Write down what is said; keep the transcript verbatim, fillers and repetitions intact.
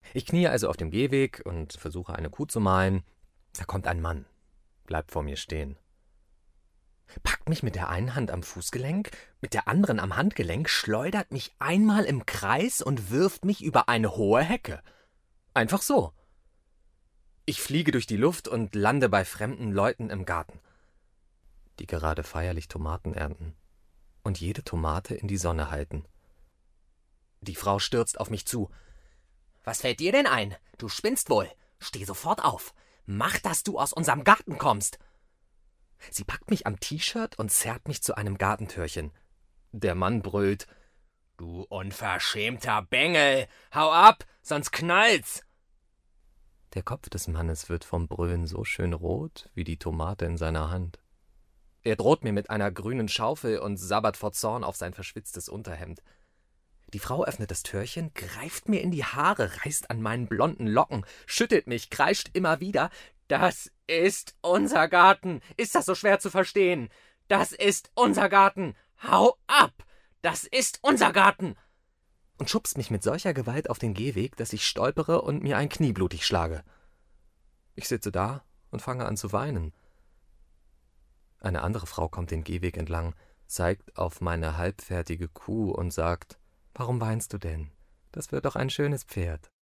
Ich kniee also auf dem Gehweg und versuche, eine Kuh zu mahlen. Da kommt ein Mann, bleibt vor mir stehen, packt mich mit der einen Hand am Fußgelenk, mit der anderen am Handgelenk, schleudert mich einmal im Kreis und wirft mich über eine hohe Hecke. Einfach so. Ich fliege durch die Luft und lande bei fremden Leuten im Garten, die gerade feierlich Tomaten ernten und jede Tomate in die Sonne halten. Die Frau stürzt auf mich zu. »Was fällt dir denn ein? Du spinnst wohl. Steh sofort auf. Mach, dass du aus unserem Garten kommst.« Sie packt mich am T-Shirt und zerrt mich zu einem Gartentürchen. Der Mann brüllt: »Du unverschämter Bengel! Hau ab, sonst knallt's!« Der Kopf des Mannes wird vom Brüllen so schön rot wie die Tomate in seiner Hand. Er droht mir mit einer grünen Schaufel und sabbert vor Zorn auf sein verschwitztes Unterhemd. Die Frau öffnet das Türchen, greift mir in die Haare, reißt an meinen blonden Locken, schüttelt mich, kreischt immer wieder: »Das ist unser Garten! Ist das so schwer zu verstehen? Das ist unser Garten! Hau ab! Das ist unser Garten!« Und schubst mich mit solcher Gewalt auf den Gehweg, dass ich stolpere und mir ein Knie blutig schlage. Ich sitze da und fange an zu weinen. Eine andere Frau kommt den Gehweg entlang, zeigt auf meine halbfertige Kuh und sagt: »Warum weinst du denn? Das wird doch ein schönes Pferd.«